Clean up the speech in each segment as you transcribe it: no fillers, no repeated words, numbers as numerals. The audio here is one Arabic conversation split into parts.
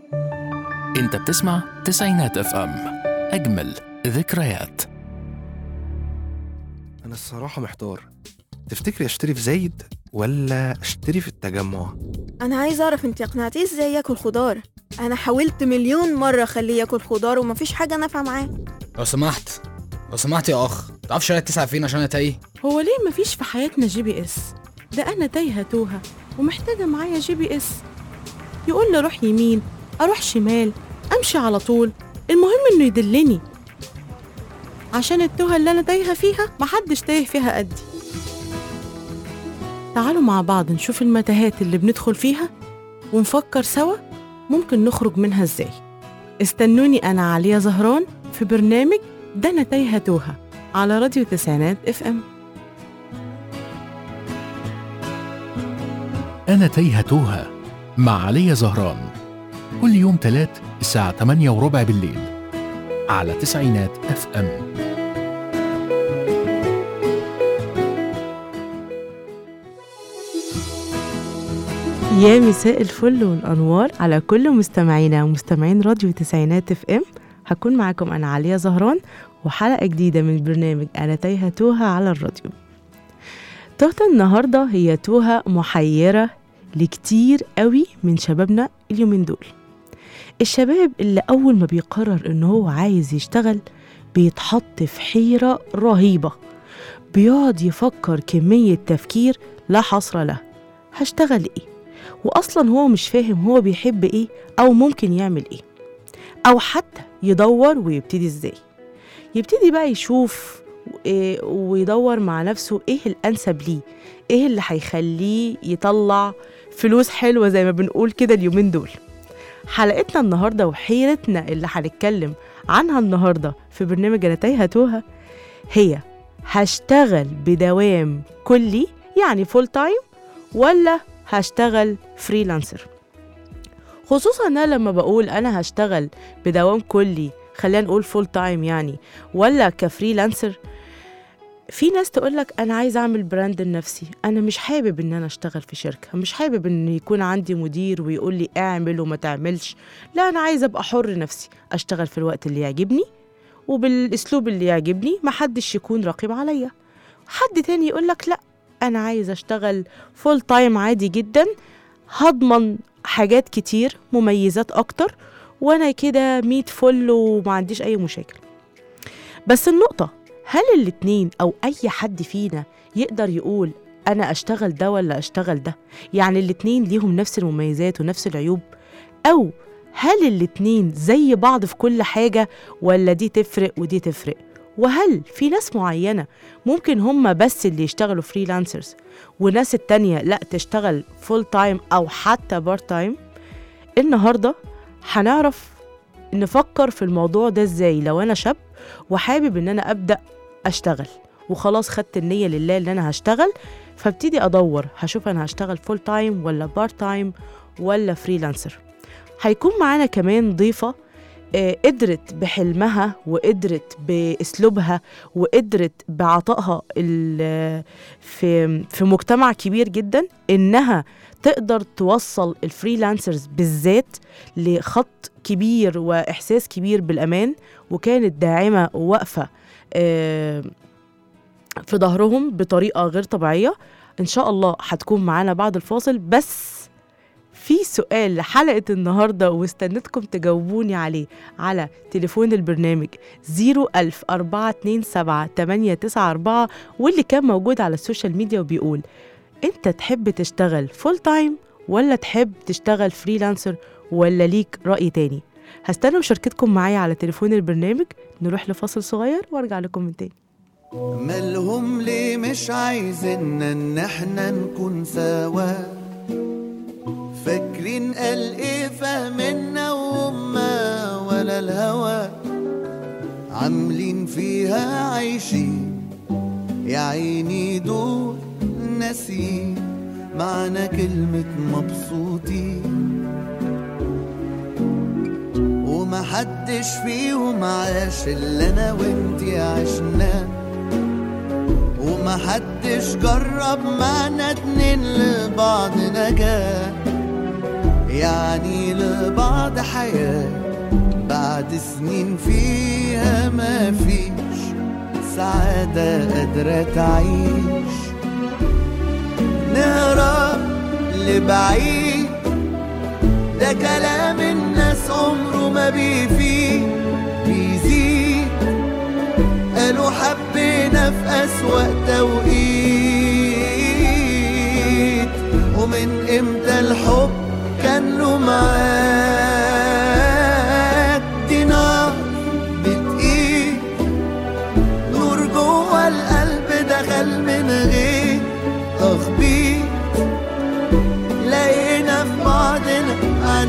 انت بتسمع تسعينات اف ام، اجمل ذكريات. أنا الصراحة محتار. تفتكري أشتري في زايد ولا أشتري في التجمع؟ انا عايزه اعرف انت اقنعتيه ازاي ياكل خضار. انا حاولت مليون مره اخليه ياكل خضار ومفيش حاجه نافعه معاه. لو سمحت يا اخ، تعرف شارع 9 فين عشان انا تايه؟ هو ليه مفيش في حياتنا GPS؟ ده انا تايهه توهه ومحتاجه معايا GPS يقول لي اروح يمين اروح شمال امشي على طول، المهم انه يدلني، عشان التوهه اللي انا تايهه فيها محدش تايه فيها قدي. تعالوا مع بعض نشوف المتاهات اللي بندخل فيها ونفكر سوا ممكن نخرج منها ازاي. استنوني انا عليا زهران في برنامج ده انا تايهه توهه على راديو تسعينات اف ام. أنا تايهة توهة مع عليا زهران، كل يوم تلات الساعة 8:15 بالليل على تسعينات اف ام. يا مساء الفل والأنوار على كل مستمعينا ومستمعين راديو تسعينات اف ام. هكون معاكم أنا عليا زهران وحلقة جديدة من برنامج أنا تايهة توهة على الراديو. توهة النهاردة هي توهة محيرة لكتير قوي من شبابنا اليومين دول. الشباب اللي أول ما بيقرر إنه هو عايز يشتغل بيتحط في حيرة رهيبة، بيقعد يفكر كمية تفكير لا حصر له. هشتغل إيه؟ وأصلا هو مش فاهم هو بيحب إيه أو ممكن يعمل إيه، أو حتى يدور ويبتدي إزاي. يبتدي بقى يشوف ويدور مع نفسه إيه الأنسب ليه، إيه اللي هيخليه يطلع فلوس حلوة زي ما بنقول كده اليومين دول. حلقتنا النهاردة وحيرتنا اللي هنتكلم عنها النهاردة في برنامج أنا تايهة توهة هي هشتغل بدوام كلي يعني فول تايم ولا هشتغل فريلانسر. خصوصا أنا لما بقول أنا هشتغل بدوام كلي، خلينا نقول فول تايم يعني، ولا كفريلانسر. في ناس تقولك أنا عايز أعمل براند لنفسي، أنا مش حابب إن أنا أشتغل في شركة، مش حابب إن يكون عندي مدير ويقول لي اعمل وما تعملش، لا أنا عايز أبقى حر نفسي، أشتغل في الوقت اللي يعجبني وبالأسلوب اللي يعجبني، محدش يكون رقيب عليا. حد تاني يقولك لا أنا عايز أشتغل فول تايم عادي جدا، هضمن حاجات كتير مميزات أكتر وأنا كده 100 فل وما عنديش أي مشاكل. بس النقطة، هل الاتنين أو أي حد فينا يقدر يقول أنا أشتغل ده ولا أشتغل ده؟ يعني الاتنين ليهم نفس المميزات ونفس العيوب، أو هل الاتنين زي بعض في كل حاجة ولا دي تفرق ودي تفرق؟ وهل في ناس معينة ممكن هم بس اللي يشتغلوا فريلانسرز وناس التانية لا تشتغل فول تايم أو حتى بارت تايم؟ النهاردة هنعرف نفكر في الموضوع ده ازاي لو أنا شاب وحابب ان أنا أبدأ أشتغل وخلاص خدت النية لله اللي أنا هشتغل، فابتدي أدور هشوف أنا هشتغل فول تايم ولا بارت تايم ولا فريلانسر. هيكون معانا كمان ضيفة قدرت بحلمها وقدرت بأسلوبها وقدرت بعطائها في مجتمع كبير جدا إنها تقدر توصل الفريلانسرز بالذات لخط كبير وإحساس كبير بالأمان، وكانت داعمة وواقفة في ظهرهم بطريقة غير طبيعية. إن شاء الله هتكون معانا بعد الفاصل. بس في سؤال لحلقة النهاردة واستنتكم تجاوبوني عليه على تليفون البرنامج 004278894 واللي كان موجود على السوشيال ميديا وبيقول انت تحب تشتغل فول تايم ولا تحب تشتغل فريلانسر ولا ليك رأي تاني؟ هستنى مشاركتكم معايا على تليفون البرنامج. نروح لفاصل صغير وارجع لكم من تاني. مالهم ليه مش عايزين ان احنا نكون سوا؟ فاكرين قال ايه فهمنا وما ولا الهوى؟ عاملين فيها عايشين يا عيني دول ناسين معنى كلمة مبسوطين، ومحدش فيهم عاش اللي انا وانتي عشناه، ومحدش جرب معنا اتنين لبعض نجاة. يا يعني لبعض حياة بعد سنين فيها ما فيش سعادة قادرة تعيش. نهرب لبعيد ده كلام الناس عمره ما بيفيد، بيزيد قالوا حبينا في أسوأ توقيت، ومن امتى الحب كان له معاد. دي نار بتقيد نور جوه القلب دخل من غير تخبيط، لقينا في بعضنا عن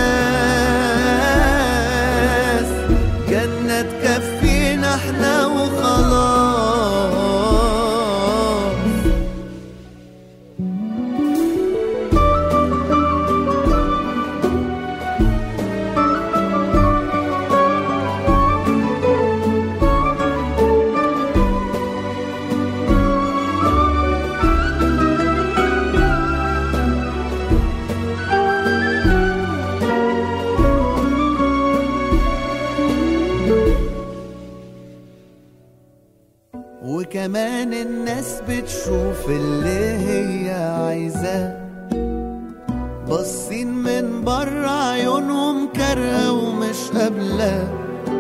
الناس جنة تكفينا احنا وخلاص. وكمان الناس بتشوف اللي هي عايزاه، باصين من بره عيونهم كارهة ومش قابلة،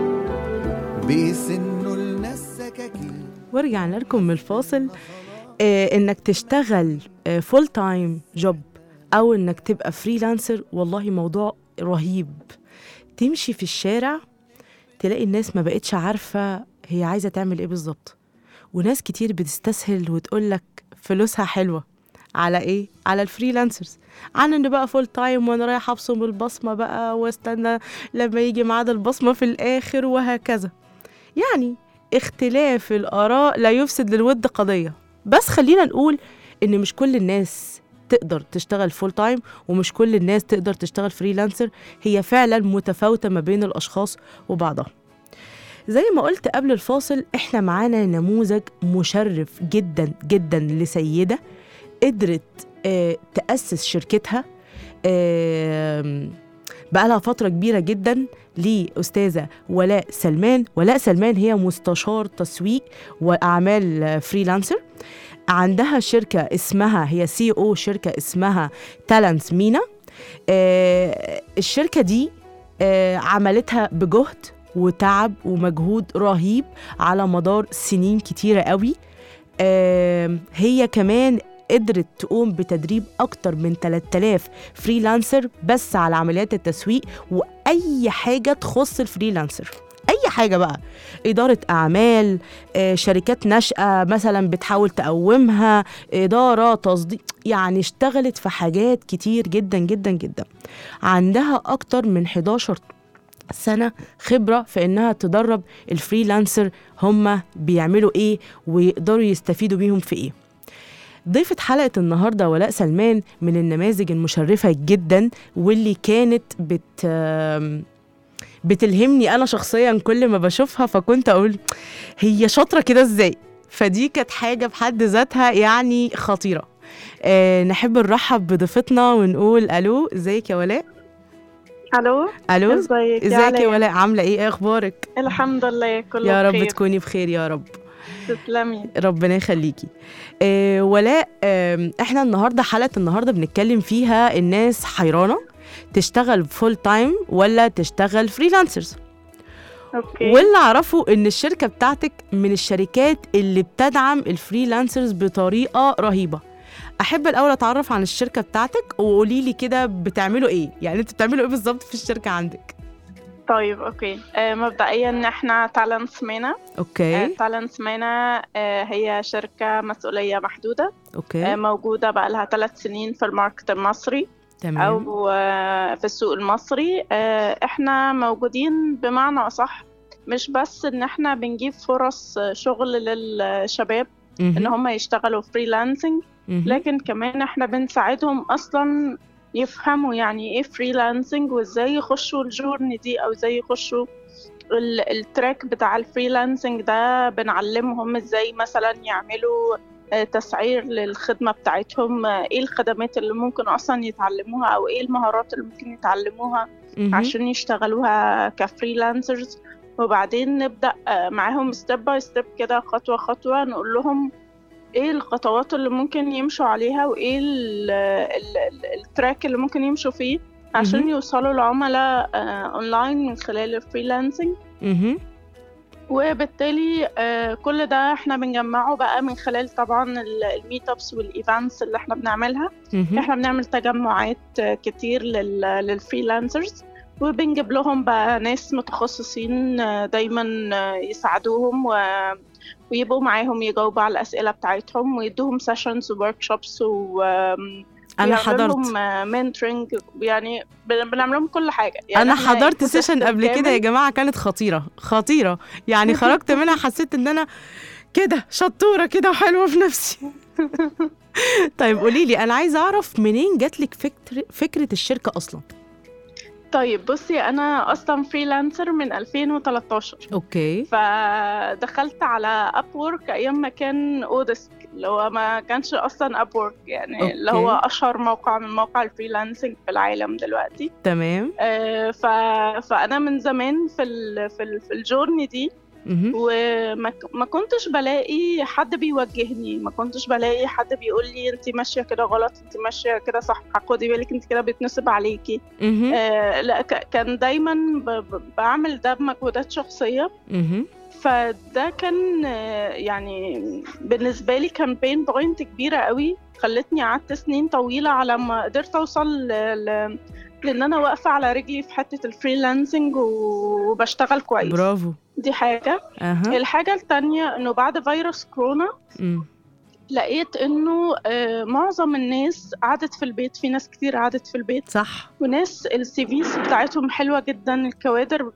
بيسنوا الناس سكاكين. ورجعنا لكم من الفاصل. انك تشتغل فول تايم جوب او انك تبقى فريلانسر، والله موضوع رهيب. تمشي في الشارع تلاقي الناس ما بقتش عارفة هي عايزة تعمل ايه بالظبط، وناس كتير بتستسهل وتقولك فلوسها حلوة على ايه؟ على الفريلانسرز، على ان بقى فول تايم وانا رايح ابصم البصمة بقى واستنى لما يجي ميعاد البصمة في الاخر وهكذا. يعني اختلاف الآراء لا يفسد للود قضية. بس خلينا نقول ان مش كل الناس تقدر تشتغل فول تايم ومش كل الناس تقدر تشتغل فريلانسر، هي فعلا متفاوتة ما بين الأشخاص وبعضها. زي ما قلت قبل الفاصل، احنا معانا نموذج مشرف جدا جدا لسيدة قدرت تأسس شركتها بقالها فترة كبيرة جدا، لأستاذة ولاء سلمان. ولاء سلمان هي مستشار تسويق وأعمال فريلانسر، عندها شركة اسمها، هي CEO شركة اسمها تالنتس مينا. الشركة دي عملتها بجهد وتعب ومجهود رهيب على مدار سنين كتيرة قوي. هي كمان قدرت تقوم بتدريب أكتر من 3000 فريلانسر بس على عمليات التسويق وأي حاجة تخص الفريلانسر، أي حاجة بقى، إدارة أعمال، شركات ناشئة مثلا بتحاول تقومها، إدارة، تصديق، يعني اشتغلت في حاجات كتير جدا جدا جدا. عندها أكتر من 11 سنة خبرة في إنها تدرب الفريلانسر هم بيعملوا إيه ويقدروا يستفيدوا بيهم في إيه. ضيفة حلقة النهاردة ولاء سلمان من النماذج المشرفة جدا، واللي كانت بتلهمني أنا شخصيا كل ما بشوفها، فكنت أقول هي شاطرة كده إزاي. فدي كانت حاجة بحد ذاتها يعني خطيرة. نحب نرحب بضيفتنا ونقول ألو، إزيك يا ولاء؟ الو ازيك يا ولاء، عامله ايه اخبارك؟ الحمد لله كله يا رب بخير. تكوني بخير يا رب. تسلمي، ربنا يخليكي. ولاء، احنا النهارده حلقه النهارده بنتكلم فيها الناس حيرانه تشتغل فول تايم ولا تشتغل فريلانسرز. اوكي. واللي اعرفه ان الشركه بتاعتك من الشركات اللي بتدعم الفريلانسرز بطريقه رهيبه. احب الاول اتعرف عن الشركه بتاعتك وقولي لي كده بتعملوا ايه، يعني انتوا بتعملوا ايه بالظبط في الشركه عندك؟ طيب اوكي. مبدئيا احنا تالنتس مينا. اوكي. تالنتس مينا هي شركه مسؤوليه محدوده. اوكي. موجوده بقى لها 3 سنين في الماركت المصري. تمام. او في السوق المصري. احنا موجودين بمعنى اصح مش بس ان احنا بنجيب فرص شغل للشباب ان هم يشتغلوا فريلانسنج، لكن كمان احنا بنساعدهم اصلا يفهموا يعني ايه فريلانسنج وازاي يخشوا الجورني دي او ازاي يخشوا التراك بتاع الفريلانسنج ده. بنعلمهم ازاي مثلا يعملوا تسعير للخدمة بتاعتهم، ايه الخدمات اللي ممكن اصلا يتعلموها او ايه المهارات اللي ممكن يتعلموها عشان يشتغلوها كفريلانسرز. وبعدين نبدأ معاهم ستيب باي ستيب كده، خطوة خطوة، نقول لهم ايه الخطوات اللي ممكن يمشوا عليها وايه التراك اللي ممكن يمشوا فيه عشان يوصلوا لعملاء اونلاين من خلال الفريلانسنج. وبالتالي كل ده احنا بنجمعه بقى من خلال طبعا الميت ابس والايفنتس اللي احنا بنعملها. احنا بنعمل تجمعات كتير للفريلانسرز، وبنجيب لهم بقى ناس متخصصين دايما يساعدوهم ويبقوا معاهم يجاوبوا على الأسئلة بتاعتهم، ويدوهم سيشنز وورك شوبس أنا حضرت منتورنج، يعني بنعمل لهم كل حاجة. يعني أنا حضرت سيشن قبل كده يا جماعة، كانت خطيرة يعني خرجت منها حسيت إن أنا كده شطورة كده وحلوة في نفسي. طيب قوليلي، أنا عايزة أعرف منين جاتلك فكرة الشركة أصلاً؟ طيب بصي، أنا أصلاً فريلانسر من 2013. أوكي. فدخلت على أبورك أيام ما كان أودسك، اللي هو ما كانش أصلاً أبورك يعني. أوكي. اللي هو أشهر موقع من موقع الفريلانسنج في العالم دلوقتي. تمام. فأنا من زمان في الجورني دي، وما كنتش بلاقي حد بيوجهني، ما كنتش بلاقي حد بيقول لي انت ماشيه كده غلط، انت ماشيه كده صح، خدي بالك انت كده بيتنصب عليكي. لا، كان دايما بعمل ده بمجهودات شخصيه. فده كان يعني بالنسبه لي كان بين بوينت كبيره قوي، خلتني قعدت سنين طويله على ما قدرت اوصل لان انا واقفه على رجلي في حته الفريلانسنج وبشتغل كويس. برافو. دي حاجه. الحاجه التانية انه بعد فيروس كورونا لقيت انه معظم الناس قعدت في البيت، في ناس كتير قعدت في البيت، صح، وناس السيفيز بتاعتهم حلوه جدا، الكوادر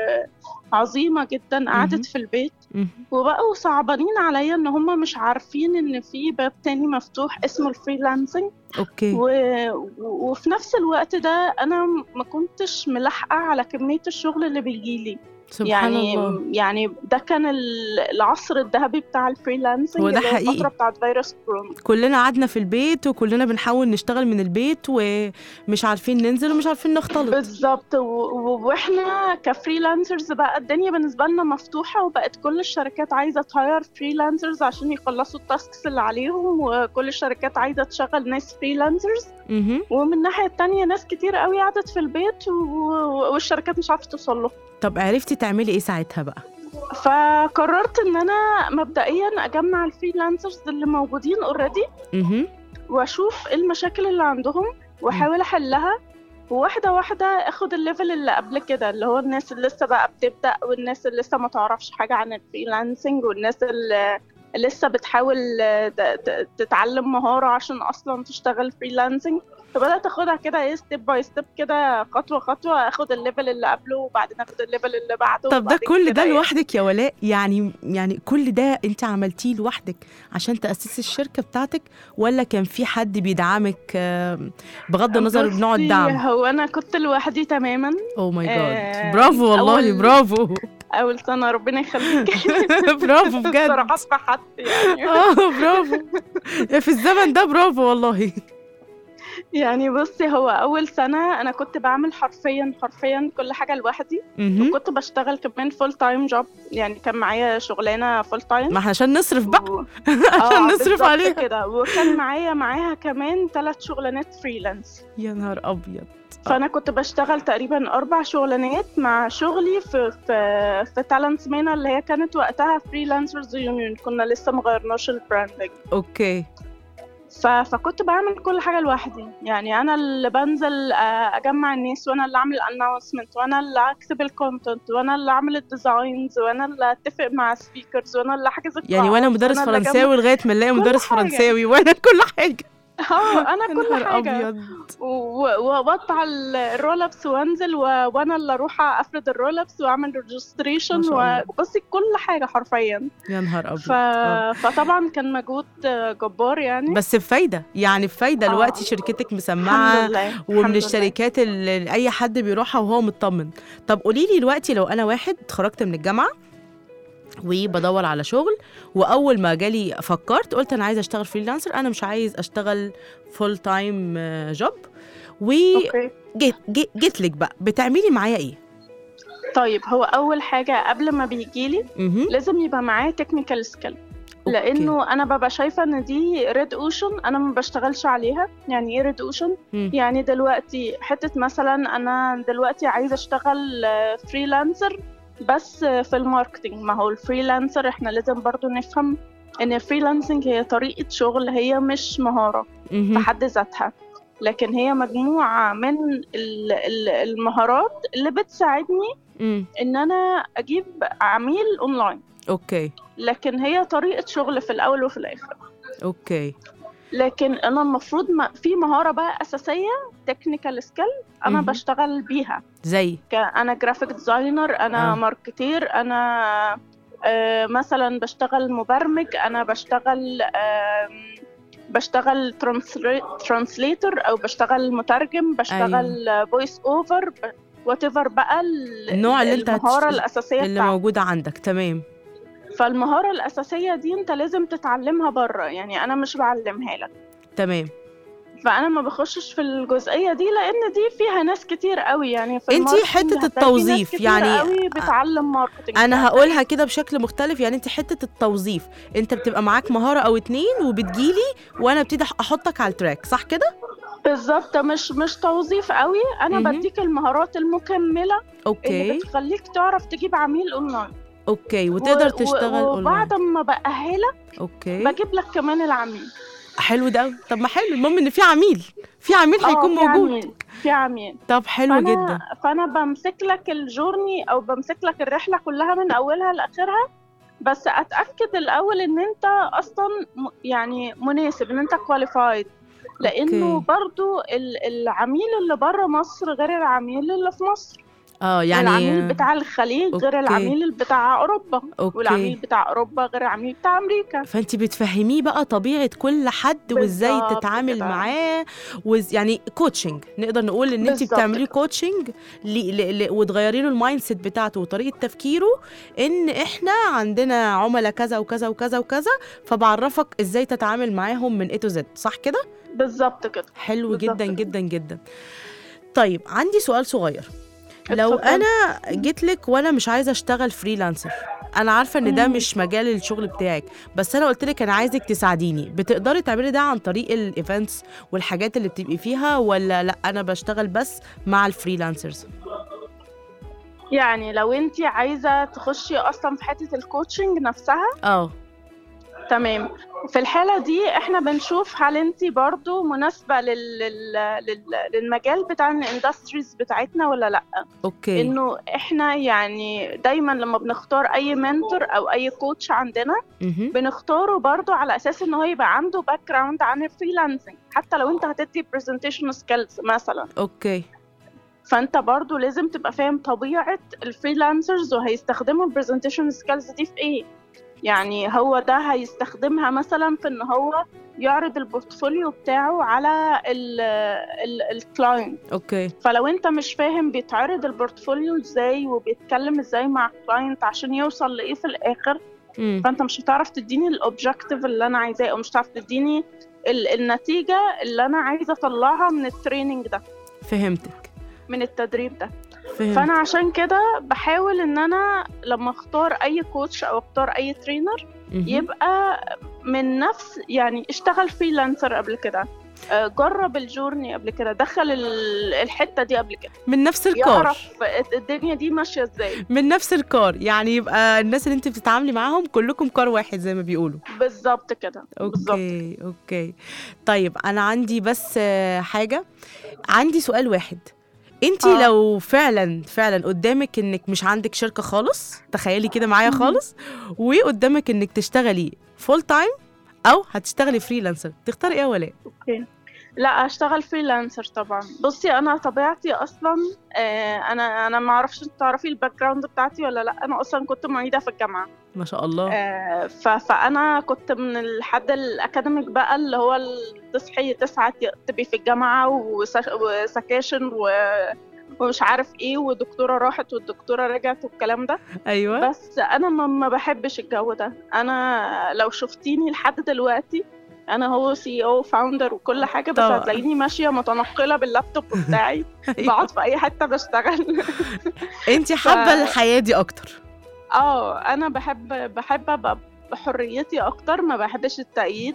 عظيمه جدا قعدت في البيت، وبقوا صعبانين عليا ان هم مش عارفين ان في باب تاني مفتوح اسمه الفريلانسنج. اوكي. وفي نفس الوقت ده انا ما كنتش ملاحقه على كميه الشغل اللي بيجيلي. سبحان الله. يعني ده كان العصر الذهبي بتاع الفريلانسنج، وده حقيقي. الفترة بتاعت فيروس كورونا كلنا قعدنا في البيت وكلنا بنحاول نشتغل من البيت ومش عارفين ننزل ومش عارفين نختلط. بالظبط. واحنا كفريلانسرز بقى الدنيا بالنسبة لنا مفتوحة، وبقت كل الشركات عايزة تهاير فريلانسرز عشان يخلصوا التاسكس اللي عليهم، وكل الشركات عايزة تشغل ناس فريلانسرز. ومن الناحية التانية ناس كتير قوي قعدت في البيت والشركات مش عارفة توصل له. طب عرفتي تعملي ايه ساعتها بقى؟ فقررت ان انا مبدئيا اجمع الفريلانسرز اللي موجودين اوريدي، واشوف ايه المشاكل اللي عندهم واحاول احلها، وواحده واحده اخد الليفل اللي قبل كده، اللي هو الناس اللي لسه بقى بتبدا، والناس اللي لسه ما تعرفش حاجه عن الفريلانسنج، والناس اللي لسه بتحاول تتعلم مهاره عشان اصلا تشتغل فريلانسنج. فبدأت أخدها كده ايه ستيب باي ستيب كده، خطوة خطوة، أخد الليفل اللي قبله وبعدين أخد الليفل اللي بعده. طب ده كل ده لوحدك يا ولاء؟ يعني كل ده أنت عملتيه لوحدك عشان تأسسي الشركة بتاعتك، ولا كان في حد بيدعمك بغض النظر بنوع الدعم؟ هو أنا كنت لوحدي تماما. أوه ماي جاد، برافو والله، برافو. أول سنة ربنا يخليك. برافو بجد. صراحة في حد يعني. برافو في الزمن ده، برافو والله. يعني بصي، هو أول سنة أنا كنت بعمل حرفياً كل حاجة لوحدي، وكنت بشتغل كمان فول تايم جوب، يعني كان معايا شغلانة فول تايم، ما احنا عشان نصرف بقى. عشان نصرف عليها كده، وكان معاها كمان 3 شغلانات فريلانس. يا نهار أبيض. فأنا كنت بشتغل تقريباً 4 شغلانات مع شغلي في تالنت مينا، اللي هي كانت وقتها فريلانسرز يونيون، كنا لسه مغيرناش البراندنج. اوكي. فكنت بعمل كل حاجة لوحدي، يعني أنا اللي بنزل أجمع الناس، وأنا اللي أعمل الاناونسمنت، وأنا اللي أكتب الكونتنت، وأنا اللي أعمل الديزاينز، وأنا اللي أتفق مع السبيكرز، وأنا اللي أحجز القاعة، يعني وأنا مدرس فرنساوي لغاية ما نلاقي مدرس فرنساوي، وأنا كل حاجة. أنا كل حاجة، وبطلع الرولابس وانزل، وانا اللي اروح افرد الرولابس واعمل ريجستريشن، وبصي كل حاجه حرفيا. يا نهار ابيض. فطبعا كان مجهود جبار يعني، بس بفايده، يعني بفايده. دلوقتي شركتك مسمعه ومن الشركات اللي اي حد بيروحها وهو مطمن. طب قولي لي دلوقتي، لو انا واحد اتخرجت من الجامعه وبدور على شغل. واول ما جالي فكرت قلت انا عايزه اشتغل فريلانسر، انا مش عايز اشتغل فول تايم جوب. وجيت لك بقى بتعملي معايا ايه؟ طيب هو اول حاجه قبل ما بيجيلي لازم يبقى معاه تكنيكال سكيل، لانه انا ببقى شايفه ان دي ريد اوشن انا ما بشتغلش عليها. يعني ايه ريد اوشن؟ يعني دلوقتي حته مثلا انا دلوقتي عايزه اشتغل فريلانسر بس في الماركتينج. ما هو الفريلانسر احنا لازم برضو نفهم ان الفريلانسنج هي طريقه شغل، هي مش مهاره في حد ذاتها، لكن هي مجموعه من المهارات اللي بتساعدني ان انا اجيب عميل اونلاين. اوكي. لكن هي طريقه شغل في الاول وفي الاخر. اوكي. لكن انا المفروض في مهاره بقى اساسيه، تكنيكال سكيل انا بشتغل بيها، زي انا جرافيك ديزاينر، انا ماركتير، انا مثلا بشتغل مبرمج، انا بشتغل ترانسليتور او بشتغل مترجم، بشتغل فويس اوفر، whatever بقى النوع اللي المهارة الأساسية اللي موجودة عندك. تمام. فالمهارة الأساسية دي انت لازم تتعلمها بره، يعني أنا مش بعلمها لك. تمام. فأنا ما بخشش في الجزئية دي لأن دي فيها ناس كتير قوي، يعني في انتي حتة التوظيف يعني قوي بتعلم ماركتينج. أنا هقولها كده بشكل مختلف، يعني انت حتة التوظيف انت بتبقى معاك مهارة أو 2 وبتجيلي وأنا ابتدي أحطك على التراك، صح كده؟ بالظبط. مش توظيف قوي، انا بديك المهارات المكمله اللي بتخليك تعرف تجيب عميل اونلاين. اوكي. وتقدر تشتغل اونلاين. وبعد ما بأهلك بجيب لك كمان العميل. حلو ده. طب ما حلو، المهم ان في عميل هيكون موجود. في عميل. طب حلو جدا. فانا بمسك لك الجورني او بمسك لك الرحله كلها من اولها لاخرها، بس اتاكد الاول ان انت اصلا يعني مناسب، ان انت كواليفايد، لانه برضو العميل اللي بره مصر غير العميل اللي في مصر. يعني العميل بتاع الخليج غير العميل بتاع اوروبا. والعميل بتاع اوروبا غير العميل بتاع امريكا. فانت بتفهميه بقى طبيعه كل حد وازاي تتعامل معاه، يعني كوتشنج، نقدر نقول ان انت بتعملي كوتشنج وتغيري له المايند سيت بتاعته وطريقه تفكيره، ان احنا عندنا عملاء كذا وكذا وكذا وكذا، فبعرفك ازاي تتعامل معاهم من A to Z، صح كده؟ بالظبط كده. حلو جدا جدا جدا. طيب عندي سؤال صغير. لو انا جيت لك وانا مش عايزه اشتغل فريلانسر، انا عارفه ان ده مش مجال الشغل بتاعك، بس انا قلت لك انا عايزك تساعديني، بتقدري تعملي ده عن طريق الايفنتس والحاجات اللي بتبقي فيها، ولا لا انا بشتغل بس مع الفريلانسرز؟ يعني لو انت عايزه تخشي اصلا في حته الكوتشنج نفسها، تمام. في الحالة دي احنا بنشوف هل انتي برضو مناسبة للمجال بتاع الاندستريز بتاعتنا ولا لا. اوكي. انه احنا يعني دايما لما بنختار اي منتور او اي كوتش عندنا بنختاره برضو على اساس انه هو يبقى عنده باك جراوند عن الفريلانسنج، حتى لو انت هتدي برزنتيشن سكيلز مثلا. اوكي. فانت برضو لازم تبقى فاهم طبيعة الفريلانسرز وهيستخدموا البرزنتيشن سكيلز دي في ايه. يعني هو ده هيستخدمها مثلا في ان هو يعرض البورتفوليو بتاعه على الكلاينت. اوكي. فلو انت مش فاهم بيتعرض البورتفوليو ازاي وبيتكلم ازاي مع الكلاينت عشان يوصل لايه في الاخر، فانت مش هتعرف تديني الاوبجكتيف اللي انا عايزاه، او مش هتعرف تديني النتيجة اللي انا عايزة اطلعها من التريننج ده. فهمتك. من التدريب ده. فهمت. فانا عشان كده بحاول ان انا لما اختار اي كوتش او اختار اي ترينر يبقى من نفس، يعني اشتغل فريلانسر قبل كده، جرب الجورني قبل كده، دخل الحته دي قبل كده، من نفس الكار، يعرف الدنيا دي ماشيه ازاي، من نفس الكار، يعني يبقى الناس اللي انت بتتعاملي معاهم كلكم كار واحد زي ما بيقولوا. بالظبط كده. اوكي. اوكي. طيب انا عندي بس حاجه، عندي سؤال واحد. انتي لو فعلا قدامك انك مش عندك شركة خالص، تخيلي كده معايا خالص، وقدامك انك تشتغلي فول تايم او هتشتغلي فريلانسر، تختاري ايه ولا ايه؟ اوكي. لا اشتغل فريلانسر طبعا. بصي انا طبيعتي اصلا انا ما اعرفش تعرفي الباك جراوند بتاعتي ولا لا، انا اصلا كنت معيدة في الجامعة. ما شاء الله. فانا كنت من الحد الاكاديميك بقى، اللي هو تصحي 9 تبقي في الجامعة وسكاشن ومش عارف ايه، والدكتورة راحت والدكتورة رجعت والكلام ده. ايوه بس انا ما بحبش الجو ده. انا لو شفتيني لحد دلوقتي انا هو سي او فاوندر وكل حاجه، بس طبعا. هتلاقيني ماشيه متنقله باللابتوب بتاعي بقعد في اي حته بشتغل. انت حابه الحياه دي اكتر؟ انا بحب ابقى بحريتي اكتر، ما بحبش التقييد.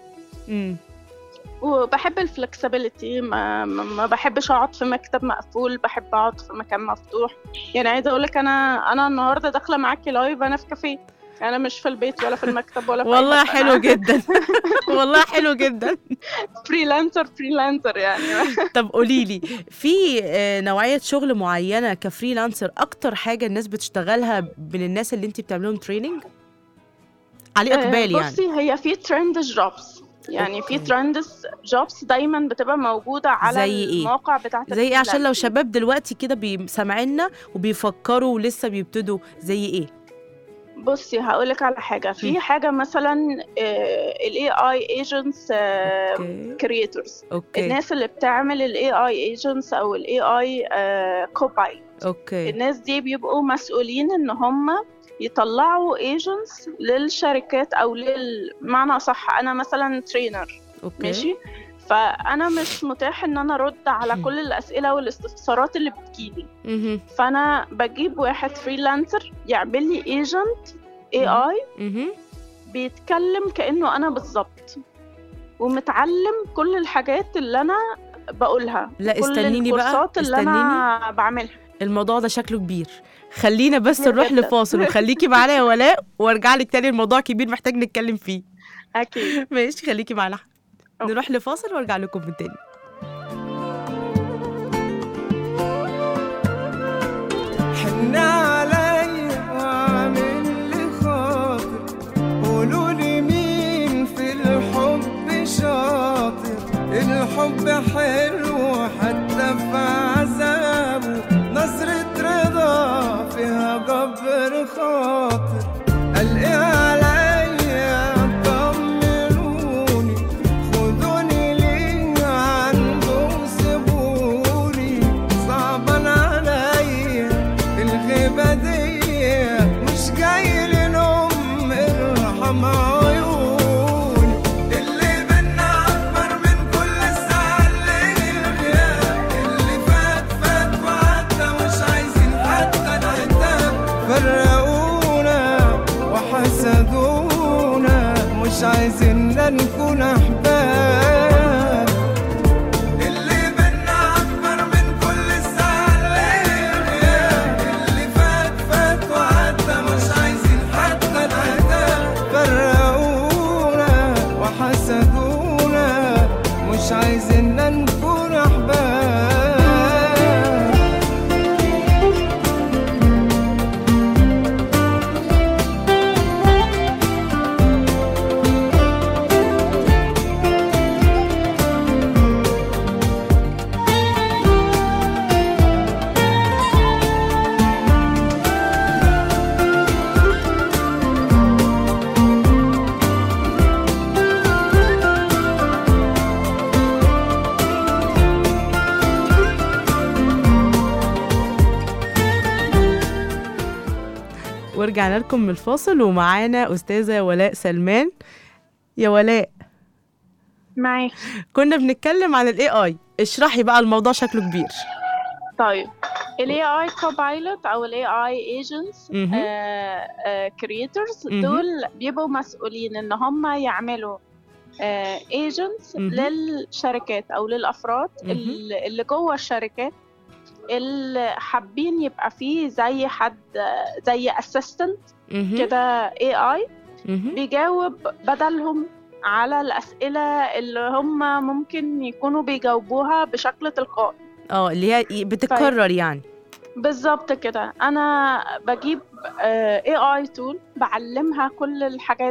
وبحب الفلكسبيليتي، ما بحبش اقعد في مكتب مقفول، بحب اقعد في مكان مفتوح. يعني عايزه اقول لك انا النهارده داخله معاكي لايف، انا في كافيه، انا مش في البيت ولا في المكتب ولا في والله حلو جدا. والله حلو جدا. فريلانسر يعني. طب قولي لي، في نوعيه شغل معينه كفريلانسر اكتر حاجه الناس بتشتغلها من الناس اللي انت بتعملهم تريننج عليه اقبال يعني؟ بصي، هي في ترند جوبز، يعني في ترندز جوبز دايما بتبقى موجوده على المواقع بتاعت زي ايه؟ عشان لو شباب دلوقتي كده سامعيننا وبيفكروا ولسه بيبتدوا، زي ايه؟ بصي هقولك على حاجه. في حاجه مثلا الاي اي ايجنتس كرييتورز، الناس اللي بتعمل الاي اي ايجنتس او الاي اي كوبايلوت. الناس دي بيبقوا مسؤولين ان هم يطلعوا ايجنتس للشركات، او معنى صح انا مثلا ترينر ماشي، فانا مش متاح ان انا ارد على كل الاسئله والاستفسارات اللي بتجيلي. فانا بجيب واحد فريلانسر يعمل لي ايجنت اي اي بيتكلم كانه انا بالظبط، ومتعلم كل الحاجات اللي انا بقولها. لا استنيني بقى، اللي انا بعملها. الموضوع ده شكله كبير، خلينا بس نروح لفاصل وخليكي معانا يا ولاء، وارجع لك تاني. الموضوع كبير محتاج نتكلم فيه. اكيد. ماشي، خليكي معانا. نروح لفاصل وارجع لكم من تاني. حن عليا واعمل لي خاطر، قولوا لي مين في الحب شاطر. الحب حلو حتى في عذابه، نظرة رضا فيها جبر خاطر. قال ايه عليا طمنوني، خدوني ليه عنده سيبوني. صعبان عليا الغيبة دي، مش جاي لنوم ارحم عيوني. اللي بينا أكبر من كل الزعل اللي فات وعدى، مش عايزين حتى نعتاب. فرقونا وحسدونا، مش عايزين نكون أحباب. اللي بينا أكبر من كل الزعل اللي فات وعدى، مش عايزين حتى نعتاب. فرقونا وحسدونا، مش عايزين نكون أحباب. ورجعنا لكم من الفاصل، ومعانا أستاذة ولاء سلمان. يا ولاء معاك. كنا بنتكلم عن الاي اي، اشرحي بقى، الموضوع شكله كبير. طيب، الاي اي كوبايلوت او الاي اي ايجنتس كرييتورز دول بيبقوا مسؤولين ان هم يعملوا ايجنتس للشركات او للافراد اللي جوه الشركات، اللي حابين يبقى فيه زي حد زي اسيستنت كده اي اي بيجاوب بدلهم على الاسئله اللي هم ممكن يكونوا بيجاوبوها بشكل تلقائي. اللي هي بتتكرر يعني. بالظبط كده. انا بجيب اي اي تول بعلمها كل الحاجات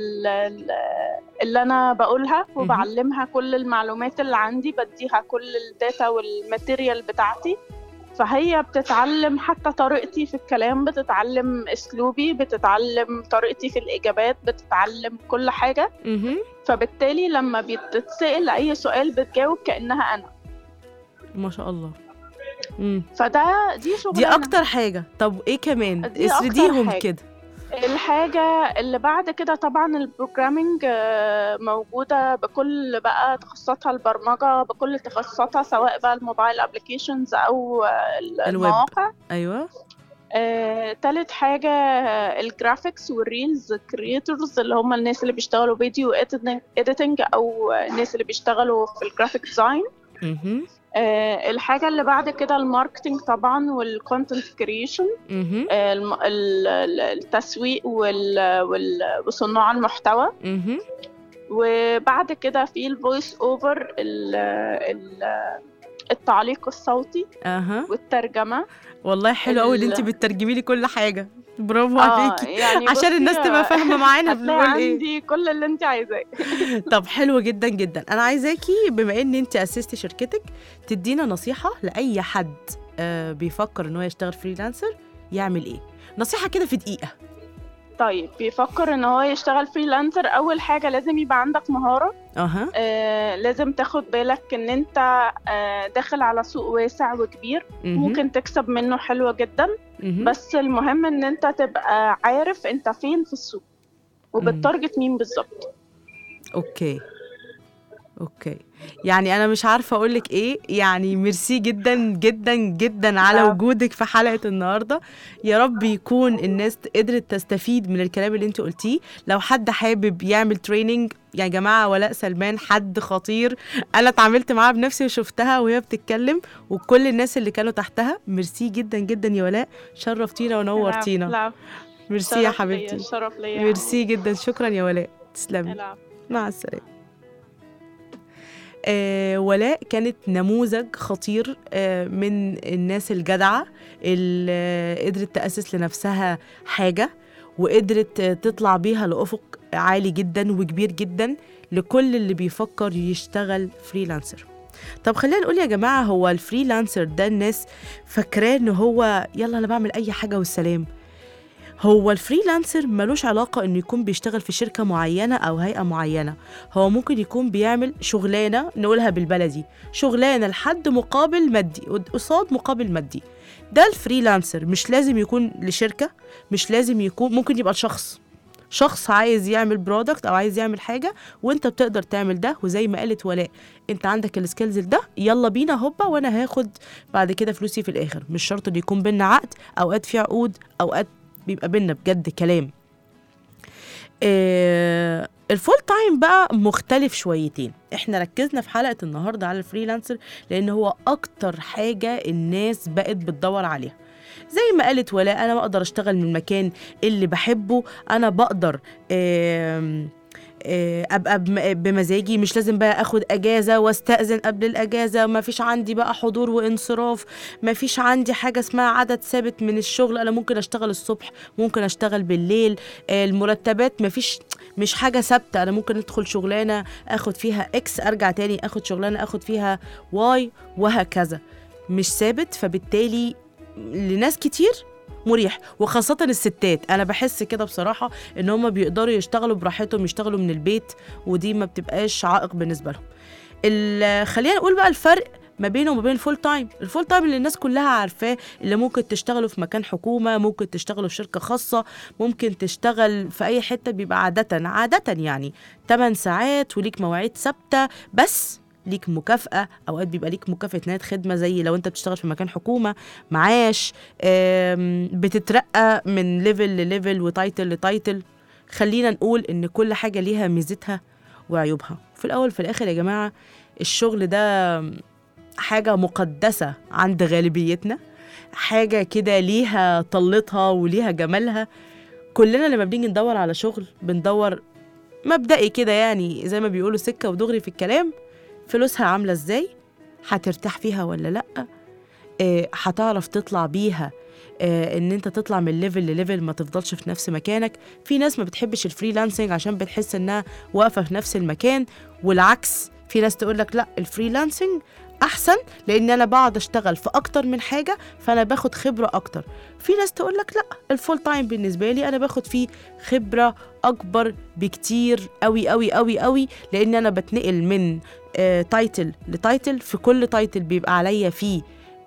اللي انا بقولها، وبعلمها كل المعلومات اللي عندي، بديها كل الداتا والماتيريال بتاعتي، فهي بتتعلم حتى طريقتي في الكلام، بتتعلم اسلوبي، بتتعلم طريقتي في الاجابات، بتتعلم كل حاجه. فبالتالي لما بتتسأل اي سؤال بتجاوب كأنها انا. ما شاء الله. دي شغلانة. دي اكتر حاجة. طب ايه كمان؟ دي أكتر اسرديهم حاجة. كده. الحاجة اللي بعد كده طبعا البروجرامينج موجودة بكل بقى تخصصاتها، البرمجة بكل تخصصاتها، سواء بقى الموبايل ابليكيشنز او المواقع. ايوه. تالت حاجة الجرافيكس والريلز كرييتورز، اللي هم الناس اللي بيشتغلوا فيديو اديتنج او الناس اللي بيشتغلوا في الجرافيك ديزاين. الحاجة اللي بعد كده الماركتينج طبعا والكونتنت كرييشن، التسويق وصناع المحتوى. وبعد كده في الفويس اوفر، التعليق الصوتي والترجمة. والله حلو قوي ان انت بتترجمي لي كل حاجه، برافو عليكي. يعني عشان الناس تبقى فاهمه معانا بنقول ايه. عندي كل اللي انت عايزاه. طب حلو جدا جدا. انا عايزاكي بما ان انت اسستي شركتك تدينا نصيحه لاي حد بيفكر ان هو يشتغل فريلانسر يعمل ايه، نصيحه كده في دقيقه. طيب بيفكر ان هو يشتغل فريلانسر، اول حاجه لازم يبقى عندك مهاره. لازم تاخد بالك ان انت داخل على سوق واسع وكبير، ممكن تكسب منه حلوة جدا. بس المهم ان انت تبقى عارف انت فين في السوق وبالتارجت مين بالظبط. اوكي يعني انا مش عارفه اقولك ايه. يعني ميرسي جدا جدا جدا على وجودك في حلقه النهارده. يا رب يكون الناس قدرت تستفيد من الكلام اللي انت قلتيه. لو حد حابب يعمل تريننج، يا جماعه ولاء سلمان حد خطير، انا اتعاملت معاها بنفسي وشفتها وهي بتتكلم، وكل الناس اللي كانوا تحتها. ميرسي جدا جدا يا ولاء، شرفتينا ونورتينا. لا. ميرسي يا حبيبتي. شرف ليا. ميرسي جدا، شكرا يا ولاء، تسلمي. مع السلامه. ولاء كانت نموذج خطير من الناس الجدعة اللي قدرت تأسس لنفسها حاجة وقدرت تطلع بيها لأفق عالي جدا وكبير جدا لكل اللي بيفكر يشتغل فريلانسر. طب خلينا نقول يا جماعة، هو الفريلانسر ده الناس فاكراه ان هو يلا انا بعمل اي حاجة والسلام. هو الفريلانسر ملوش علاقة انه يكون بيشتغل في شركة معينة او هيئة معينة. هو ممكن يكون بيعمل شغلانة، نقولها بالبلدي شغلانة لحد مقابل مادي، قصاد مقابل مادي. ده الفريلانسر. مش لازم يكون لشركة، مش لازم يكون، ممكن يبقى شخص عايز يعمل برودكت او عايز يعمل حاجة وانت بتقدر تعمل ده. وزي ما قالت ولاء، انت عندك السكيلز ده، يلا بينا هوبا وانا هاخد بعد كده فلوسي في الاخر. مش شرط ان يكون بينا عقد، اوقات في عقود، اوقات بيبقى بينا بجد كلام. الفول تايم بقى مختلف شويتين. احنا ركزنا في حلقة النهاردة على الفريلانسر لان هو اكتر حاجة الناس بقت بتدور عليها. زي ما قالت ولاء، انا بقدر اشتغل من المكان اللي بحبه، انا بقدر ابقى بمزاجي، مش لازم بقى اخد اجازه واستاذن قبل الاجازه، ما فيش عندي بقى حضور وانصراف، ما فيش عندي حاجه اسمها عدد ثابت من الشغل، انا ممكن اشتغل الصبح ممكن اشتغل بالليل. المرتبات مش حاجه ثابته، انا ممكن ادخل شغلانه اخد فيها اكس، ارجع تاني اخد شغلانه اخد فيها واي، وهكذا. مش ثابت، فبالتالي لناس كتير مريح، وخاصة الستات. أنا بحس كده بصراحة إن هم بيقدروا يشتغلوا براحتهم، يشتغلوا من البيت، ودي ما بتبقاش عائق بالنسبة لهم. خلينا نقول بقى الفرق ما بينه وما بين الفول تايم. الفول تايم اللي الناس كلها عارفاه، اللي ممكن تشتغلوا في مكان حكومة، ممكن تشتغلوا في شركة خاصة، ممكن تشتغل في أي حتة، بيبقى عادة يعني 8 ساعات وليك مواعيد ثابتة، بس ليك مكافأة. أوقات بيبقى ليك مكافأة نهاية خدمة، زي لو أنت بتشتغل في مكان حكومة، معاش، بتترقى من ليفل لليفل وتايتل لتايتل. خلينا نقول إن كل حاجة ليها ميزتها وعيوبها. في الأول في الآخر يا جماعة، الشغل ده حاجة مقدسة عند غالبيتنا، حاجة كده ليها طلتها وليها جمالها. كلنا لما بنيجي ندور على شغل بندور مبدئي كده، يعني زي ما بيقولوا سكة ودغري في الكلام. فلوسها عاملة ازاي؟ هترتاح فيها ولا لأ؟ هتعرف تطلع بيها، ان انت تطلع من ليفل لليفل، ما تفضلش في نفس مكانك. في ناس ما بتحبش الفريلانسنج عشان بتحس انها واقفة في نفس المكان، والعكس. في ناس تقولك لأ، الفريلانسنج أحسن لأن أنا بقعد أشتغل في أكتر من حاجة، فأنا باخد خبرة أكتر. في ناس تقولك لأ، الفول تايم بالنسبة لي أنا باخد فيه خبرة أكبر بكتير أوي أوي أوي أوي، لأن أنا بتنقل من تايتل لتايتل. في كل تايتل بيبقى عليا فيه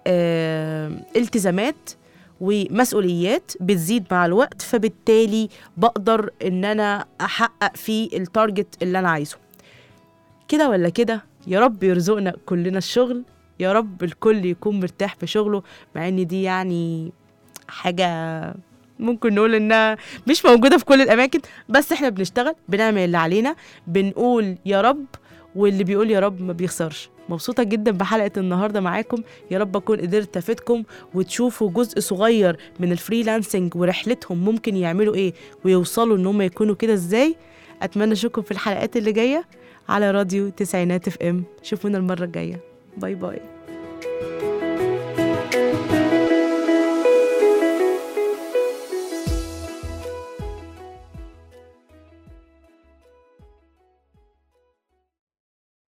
التزامات ومسؤوليات بتزيد مع الوقت، فبالتالي بقدر ان انا احقق في التارجت اللي انا عايزه. كده ولا كده يا رب يرزقنا كلنا الشغل، يا رب الكل يكون مرتاح في شغله، مع ان دي يعني حاجة ممكن نقول انها مش موجودة في كل الاماكن، بس احنا بنشتغل بنعمل اللي علينا، بنقول يا رب، واللي بيقول يا رب ما بيخسرش. مبسوطة جدا بحلقة النهاردة معاكم، يا رب أكون قدرت أفيدكم وتشوفوا جزء صغير من الفريلانسنج ورحلتهم ممكن يعملوا إيه ويوصلوا إن هم يكونوا كده إزاي. أتمنى أشوفكم في الحلقات اللي جاية على راديو تسعينات FM. شوفونا المرة الجاية. باي باي.